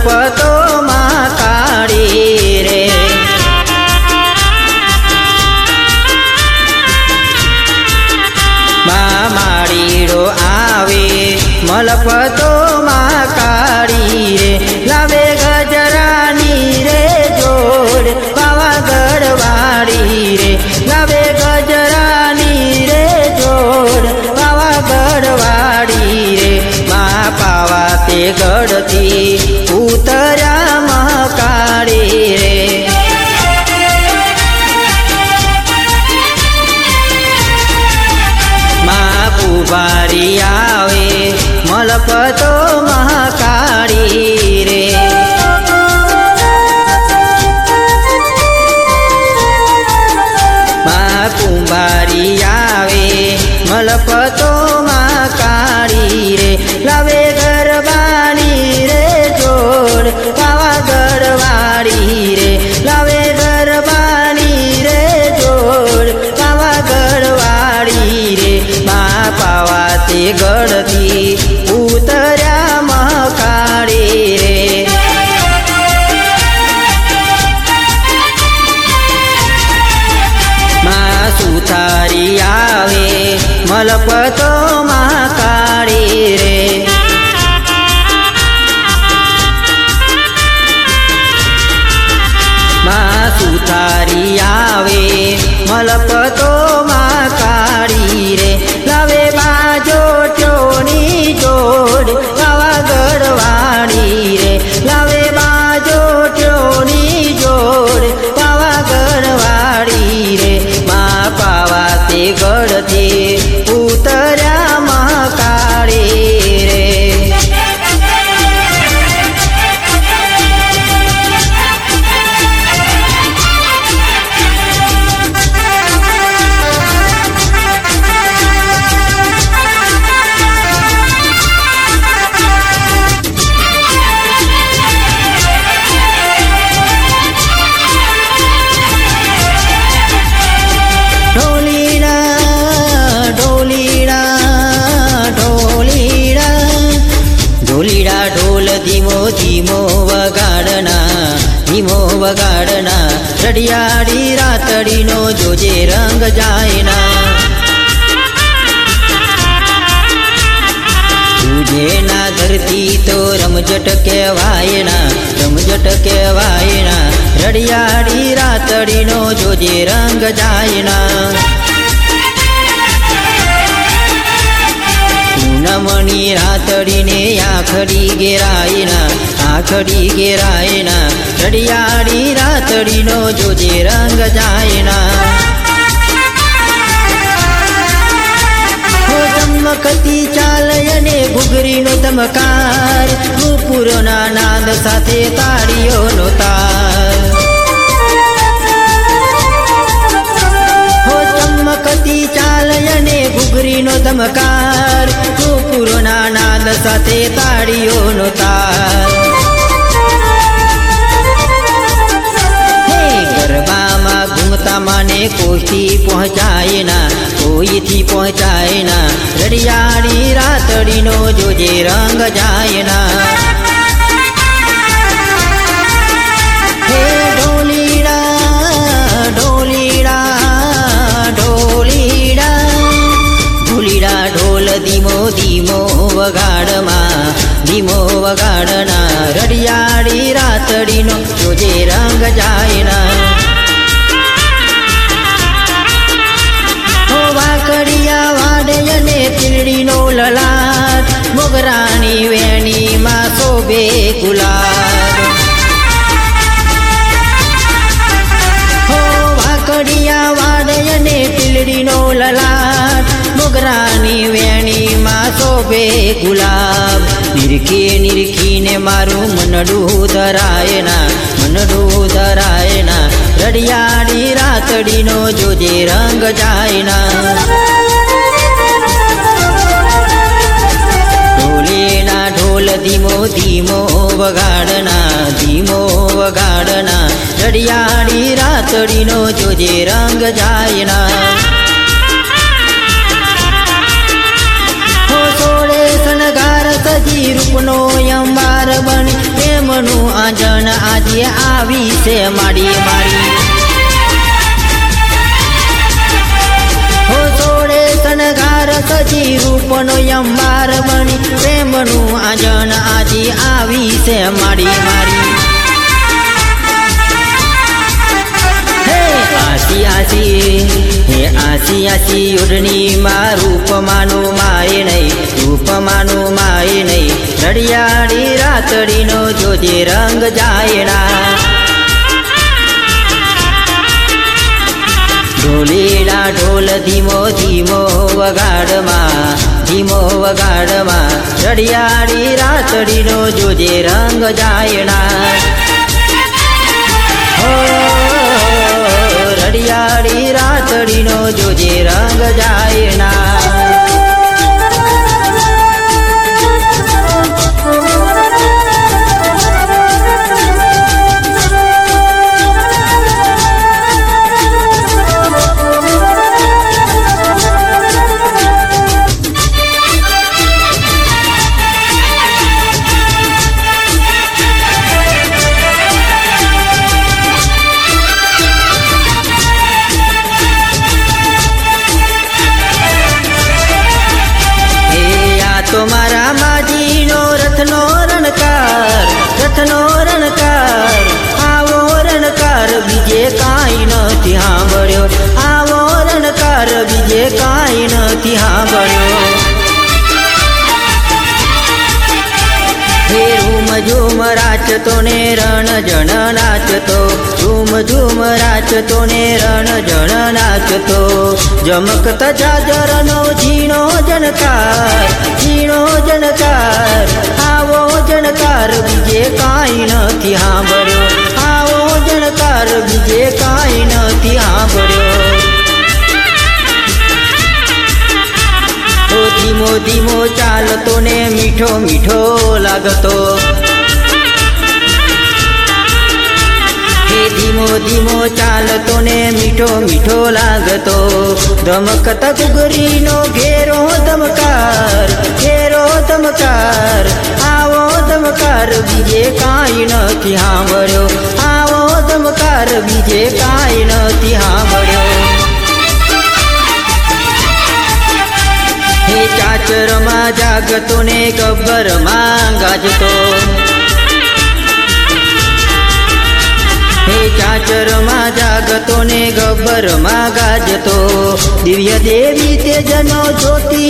મલપતો માં કાળી રે માળીડો આવે મલપતો માં કાળી રે લાવે ગજરાની રે જોડ પાવાગઢ વાળી રે લાવે ગજરાની રે જોડ પાવાગઢ વાળી રે મા પાવા તે ગઢથી ઉતર્યા મહાકાળી રે પુબારી આવે મલપતો મહાકાળી રે મા કુંભારી આવે મલપતો મહાકાળી રે લાવે ગરબાની રે જોડ પાવાગઢ વાળી રે લાવે ગરબાની રે જોડ પાવાગઢ વાળી રે મા પાવા તે ગઢથી ઉતર્યા મહાકાળી રે મા સુતારી આવે મલપતો મહાકાળી રે મા સુતારી આવે મલપતો મહાકાળી રે લાવે બાજોટોની જોડ પાવાગઢ વાળી રે લાવે બાજોટોની જોડ પાવાગઢ વાળી રે મા પાવા તે ગઢથી ઉતર્યા મહાકાળી રે ઢોલીડા ઢોલ ધીમો ધીમો વગાડના રડિયાળી રાતડીનો જોજે રંગ જાયના તુજેના ધરતી તો રમઝટ કહેવાયના રડિયાળી રાતડીનો જોજે રંગ જાયના પૂનમની રાતડીને આખડી ઘેરાયના રડિયાળી રાતડીનો જોજે રંગ જાયના ચમકતી ચાલયને ઘૂઘરીનો ધમકાર નુપુરોના નાદ સાથે તાળીઓનો તાર ચમકતી ચાલયને ઘૂઘરીનો ધમકાર નુપુરોના નાદ સાથે તાળીઓનો તાર ગરબામાં ઘૂમતા માને કોઈથી પહોંચાયના રડિયાળી રાતડીનો જોજે રંગ જાયના હે ઢોલીડા ઢોલ ધીમો વગાડના રડિયાળી રાતડીનો જોજે રંગ જાયના વાકડિયા વાડયને પીળીનો લલાટ મોગરાની વેણીમાં શોભે ગુલાબ વાકડિયા વાડયને પીળીનો લલાટ મોગરાની વેણીમાં શોભે ગુલાબ નિરખીને મારું મનડું ધરાયના રડિયાળી રાતડીનો જોજે રંગ જાયના ઢોલીના ઢોલ ધીમો વગાડના રડિયાળી રાતડીનો જોજે રંગ જાયના સજી રૂપનો અંબાર બની પ્રેમનું માંથી આવી છે માડી મારી હો સોળે શણગાર સજી રૂપનો અંબાર બની પ્રેમનું આંજણ આજી આવી છે માડી મારી આસી આસી ઉડની માં રૂપમાનું માય નહીં રૂપમાનું માય નહીં રડિયાળી રાતડીનો જોજે રંગ જાયણા ઢોલીડા ઢોલ ધીમો ધીમો વગાડમાં રડિયાળી રાતડીનો જોજે રંગ જાયણા રડિયાળી રાતડીનો જોજે રંગ જાયના તો મારા માજીનો રથનો રણકાર આવો રણકાર બીજે કાંઈ નથી સાંભળ્યો આવો રણકાર બીજે કાંઈ નથી સાંભળ્યો હે રૂમ ઝૂમ રાચતો ને રણ જણ નાચતો ઝૂમ ઝૂમ રાચતો ને રણ જણ નાચતો જમકત જાજરનો ઝીણો જનકાર આવો જનકાર બીજે કાંઈ નથી સાંભળ્યો આવો જનકાર બીજે કાંઈ નથી સાંભળ્યો ધીમો ધીમો ચાલતો ને મીઠો મીઠો લાગતો ધીમો ધીમો ચાલતો ને મીઠો મીઠો લાગતો ધમકત ઘૂઘરીનો ઘેરો ધમકાર આવો ધમકાર બીજે કાંઈ નથી સાંભળ્યો આવો ધમકાર બીજે કાંઈ નથી સાંભળ્યો હે ચાચરમાં જાગતો ને ગબ્બરમાં ગાજતો હે ચાચરમાં જાગતો ને ગબ્બરમાં ગાજતો દિવ્ય દેવી તેજનો જ્યોતિ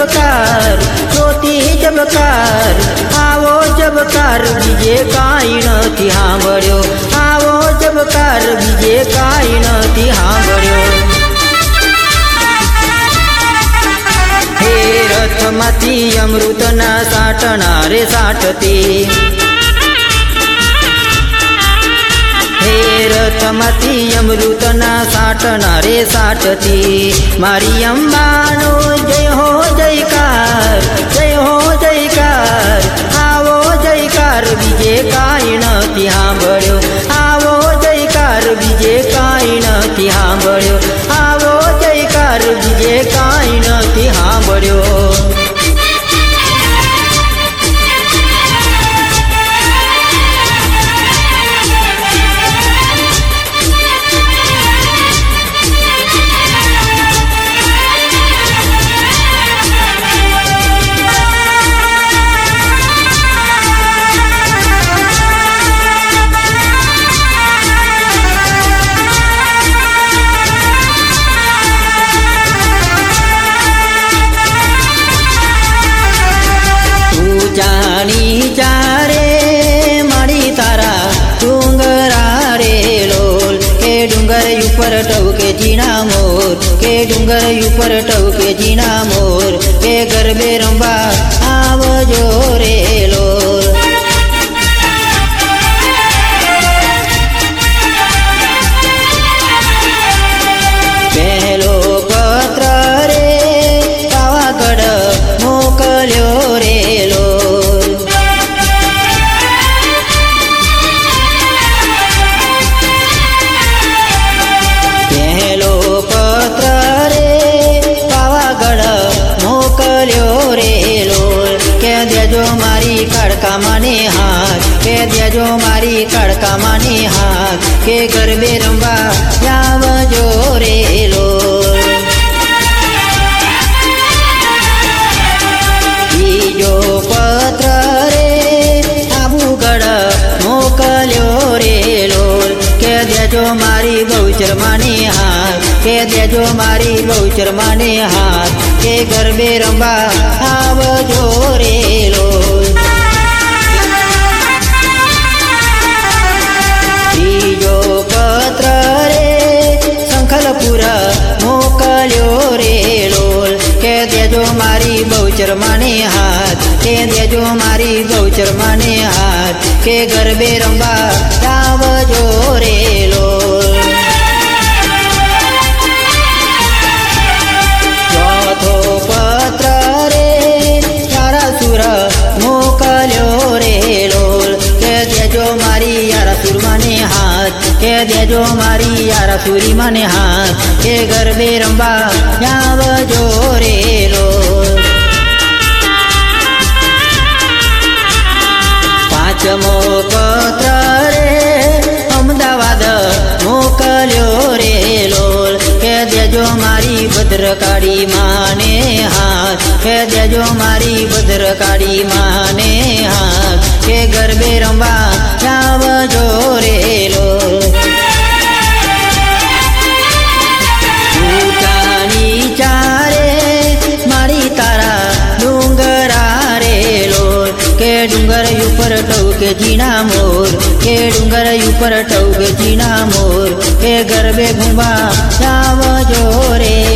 જબકાર આવો જબકાર બીજે કાંઈ નથી સાંભળ્યો આવો જબકાર બીજે કાંઈ નથી સાંભળ્યો હે રથમાંથી અમૃતના સાટણા રે સાટતી હે રથમાંથી અમૃતના સાટના રે સાટતી મારી અંબાનો જય હો જયકાર આવો જયકાર બીજે કાંઈ નથી સાંભળ્યો આવો જયકાર બીજે કાંઈ નથી સાંભળ્યો આવો જયકાર બીજે કાંઈ નથી સાંભળ્યો ટવકે જીણા મોર કે ડુંગર ઉપર ટવકે જીણા મોર કે ગરબે રંબા આવજો રે લોલ પહેલો પત્ર રે પાવાગઢ મોકલ્યો રે લોલ દેજો મારી કાળકામાને હાથ કે દેજો મારી કાળકામાને હાથ કે ગરબે રમવા આવજો રે લોલ બીજો પત્ર રે આબુગઢ મોકલ્યો રે લોલ કે દેજો મારી બહુચરમાને હાથ કે દેજો મારી બહુચરમાને હાથ કે ગરબે રમવા આવજો રે લોલ ત્રીજો પત્ર રે સંખલપુર મોકલ્યો રે લોલ કે દેજો મારી બહુચરમાને હાથ કે દેજો મારી બહુચરમાને હાથ કે ગરબે રમવા આવજો રે લોલ ચોથો પત્ર રે યારાસુર મોકલ્યો રે લોલ કે દેજો મારી યારાસુરમાને હાથ કે દેજો મારી યારાસુરી માને હાથ કે ગરબે રમવા આવજો રે લોલ પાંચમો પત્ર રે અમદાવાદ મોકલ્યો રે લોલ કે દેજો મારી ભદ્રકાળી માને હાથ કે દેજો મારી ભદ્રકાળી માને હાથ કે ગરબે રમવા આવજો રે લોલ ઊંચાની ચારે મારી તારા ડુંગરા રે લોલ કે ડુંગર ઉપર ટવકે જીના મોર કે ડુંગર ઉપર ટવકે જીના મોર કે ગરબે ઘુમવા આવજો રે